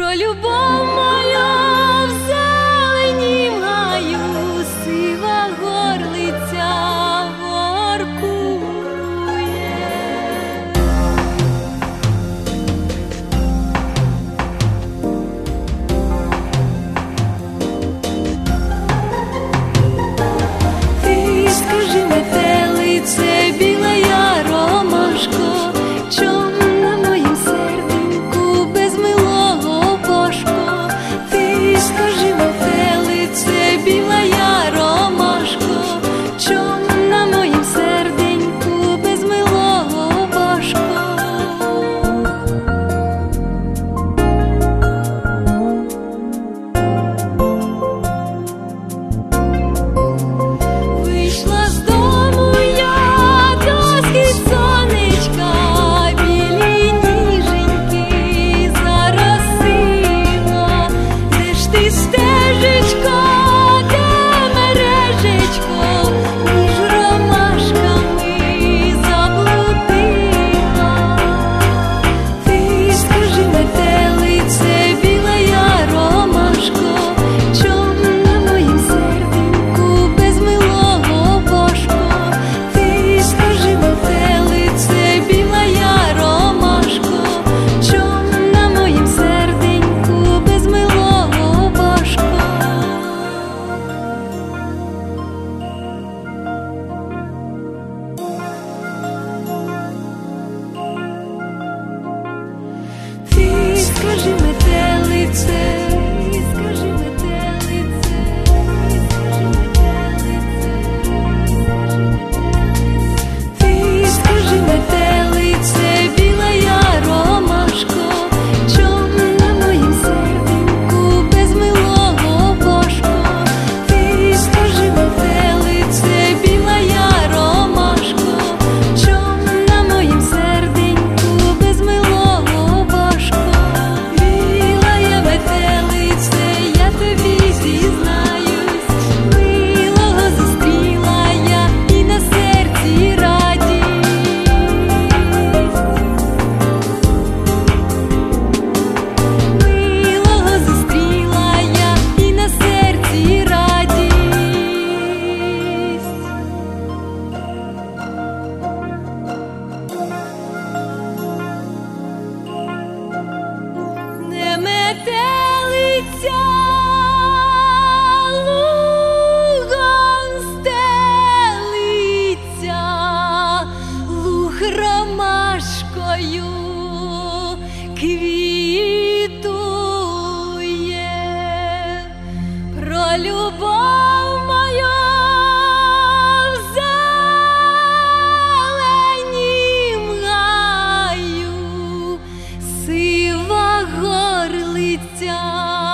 про любов мою в зеленім гаю, сива горлиця воркує. Ти скажи, метелице, біла я ромашко, чом на моїм серденьку без милого божко? Ти скажи, метелице, біла я ромашко, чом на моїм серденьку без милого божко? Вийшла з дому я до схід сонечка, білі ніженьки заросила. Де ж ти, стежечко, де мережечко, між ромашками заблудила? Ти скажи, метелице, біла я ромашко, чом на моїм серденьку без милого божко? Ти скажи, метелице, біла я ромашко, чом на моїм серденьку без милого божко? Ти скажи, метелице, скажи, метелице, ти скажи, метелице, біла я ромашко, чом на моїм серденьку без милого божко? Ти скажи, метелице, біла я ромашко, чом на моїм серденьку без милого божко? Біла я метелице, я тобі зізнаюсь, милого зустріла я і на серці радість. Милого зустріла я і на серці радість. Не метелиця лугом стелиться, луг ромашкою квітує. Про любов мою в зеленім гаю, сива горлиця